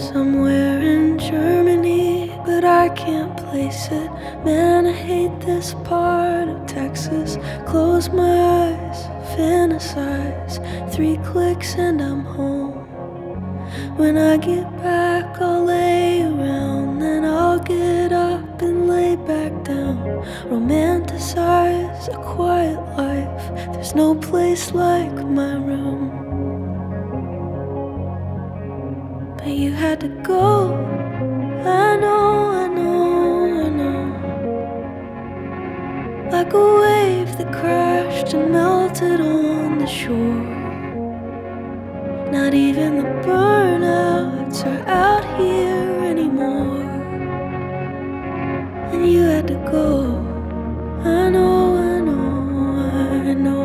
somewhere in Germany, but I can't place it. Man, I hate this part of Texas. Close my eyes, fantasize. 3 clicks and I'm home. When I get back, I'll lay around, then I'll get up and lay back down. Romanticize a quiet life. There's no place like my room. But you had to go. I know, I know, I know. Like a wave that crashed and melted on the shore. Not even the burnouts are out here anymore. And you had to go. I know, I know, I know.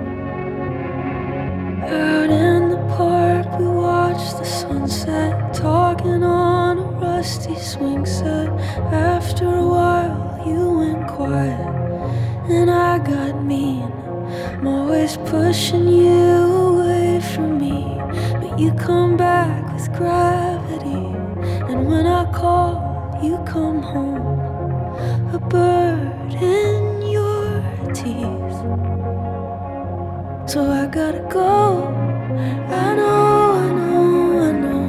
Out in the park we watched the sunset, talking on a rusty swing set. After a while you went quiet and I got mean. I'm always pushing you away from me, but you come back with gravity. And when I call, you come home, a bird in your teeth. So I gotta go. I know, I know, I know.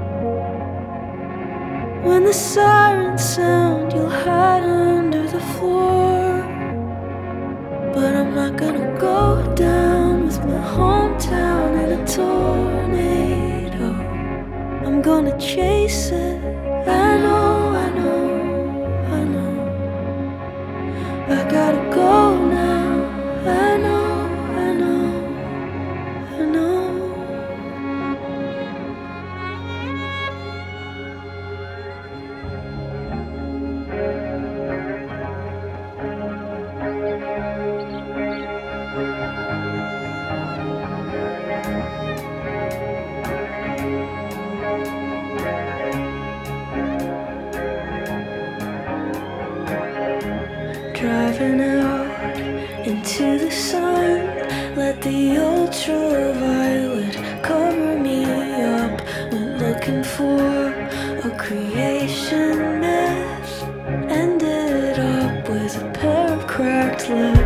When the sirens sound, you'll hide under the floor. But I'm not gonna go down with my hometown in a tornado. I'm gonna chase it. I know, I know, I know. I gotta go now. I know, I know, I know. Driving out into the sun, let the ultraviolet cover me up. Went looking for a creation myth, ended up with a pair of cracked lips.